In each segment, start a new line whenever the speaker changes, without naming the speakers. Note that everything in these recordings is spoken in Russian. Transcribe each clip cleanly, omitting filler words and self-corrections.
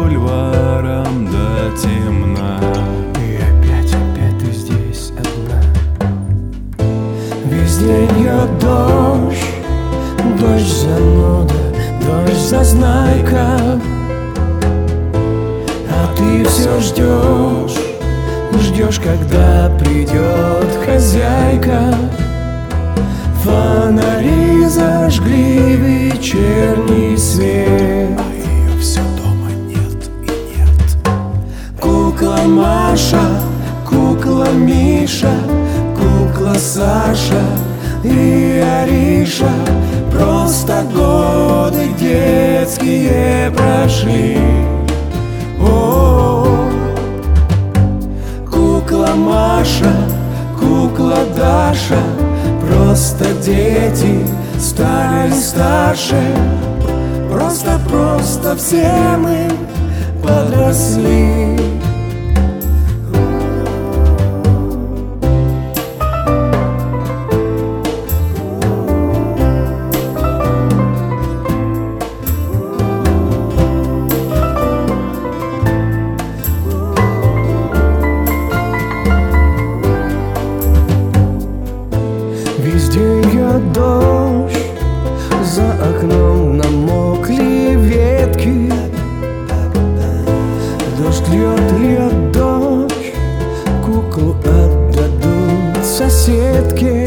бульварам до темна.
И опять ты здесь одна. Везде льет дождь, дождь зануда, дождь зазнайка. А ты все ждешь, когда придет хозяйка. Фонари зажгли вечерний свет,
А ее все дома нет и нет.
кукла Маша, кукла Миша, кукла Саша и Ариша. Просто годы детские прошли. О, кукла Маша, кукла Даша, просто дети стали старше. Просто все мы подросли. Везде льет дождь, за окном намокли ветки. Дождь льет дождь, куклу отдадут соседке.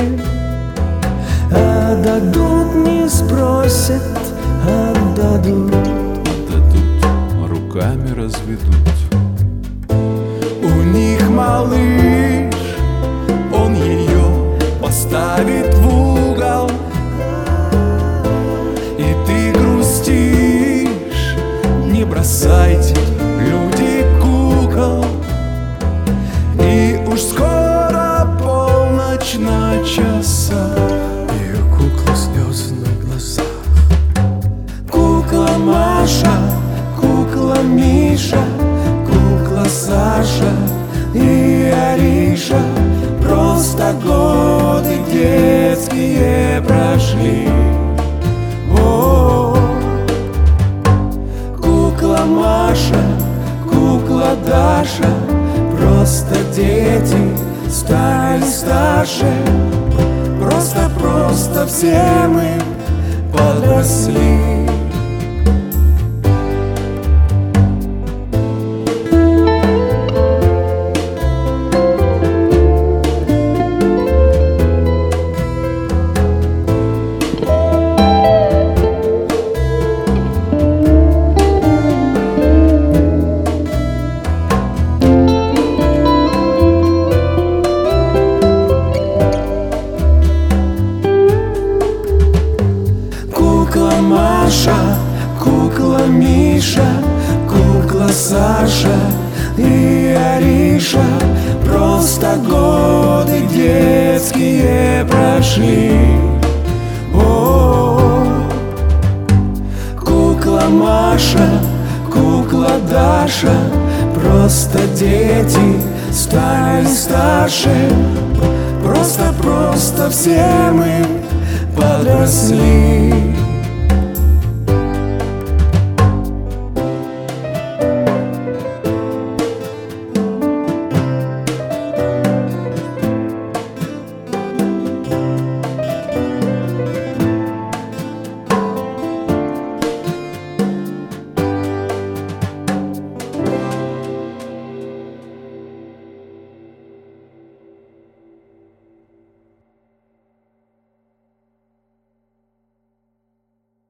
Отдадут, не спросят, отдадут.
Отдадут, руками разведут.
У них малыш, он ее поставит в угол. И ты грустишь, не бросайте, люди, кукол. И уж скоро полночь на часах, ее кукла слезы на глазах. Кукла Маша, кукла Миша, кукла Саша и Ариша. Просто годы детские прошли. О, кукла Маша, кукла Даша, просто дети стали старше. Просто все мы подросли. Кукла Маша, кукла Миша, кукла Саша и Ариша. Просто годы детские прошли. О, кукла Маша, кукла Даша, просто дети стали старше. Просто все мы подросли.